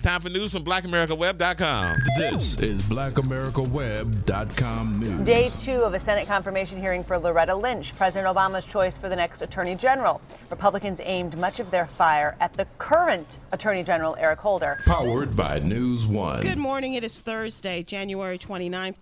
time for news from BlackAmericaWeb.com. This is BlackAmericaWeb.com news. Day 2 of a Senate confirmation hearing for Loretta Lynch, President Obama's choice for the next Attorney General. Republicans aimed much of their fire at the current Attorney General, Eric Holder. Powered by News One. Good morning. It is Thursday, January 29th,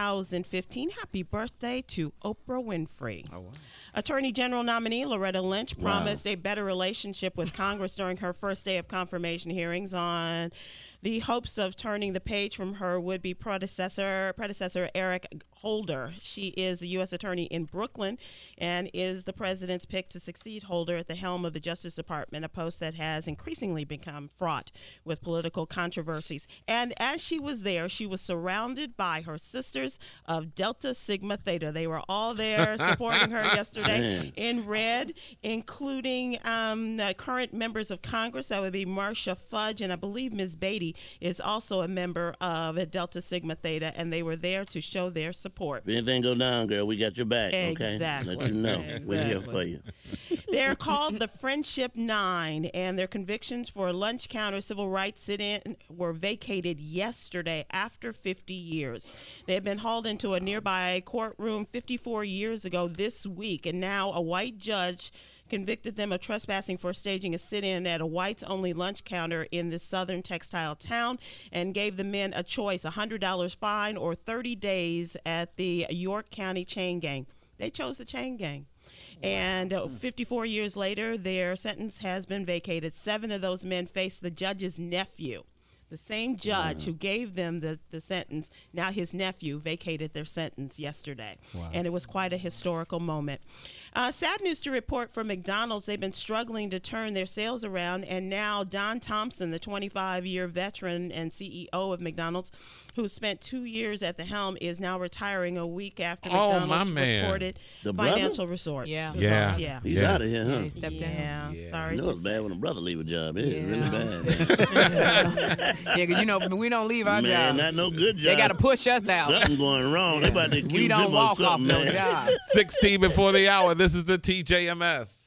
2015. Happy birthday to Oprah Winfrey. Oh, wow. Attorney General nominee Loretta Lynch promised a better relationship with Congress during her first day of confirmation hearings on the hopes of turning the page from her would-be predecessor Eric Holder. She is the U.S. Attorney in Brooklyn and is the president's pick to succeed Holder at the helm of the Justice Department, a post that has increasingly become fraught with political controversies. And as she was there, she was surrounded by her sisters of Delta Sigma Theta. They were all there supporting her yesterday in red, including current members of Congress. That would be Marcia Fudge, and I believe Ms. Beatty is also a member of Delta Sigma Theta, and they were there to show their support. If anything go down, girl, we got your back. Exactly. Okay? Let you know. Exactly. We're here for you. They're called the Friendship Nine, and their convictions for lunch counter civil rights sit-in were vacated yesterday after 50 years. They had been hauled into a nearby courtroom 54 years ago this week, and now a white judge convicted them of trespassing for staging a sit-in at a whites-only lunch counter in this southern textile town and gave the men a choice, $100 fine or 30 days at the York County chain gang. They chose the chain gang. And 54 years later, their sentence has been vacated. 7 of those men face the judge's nephew. The same judge who gave them the sentence, now his nephew vacated their sentence yesterday. Wow. And it was quite a historical moment. Sad news to report from McDonald's. They've been struggling to turn their sales around, and now Don Thompson, the 25-year veteran and CEO of McDonald's, who spent 2 years at the helm, is now retiring a week after McDonald's reported financial results. He's Yeah. out of here, huh? Yeah, he stepped down. Sorry. You know it's bad when a brother leave a job. It is really bad. Yeah, because we don't leave our man, jobs. not no good job. They got to push us out. Something going wrong. They about to accuse we don't him walk of off something, no man. job. 16 before the hour. This is the TJMS.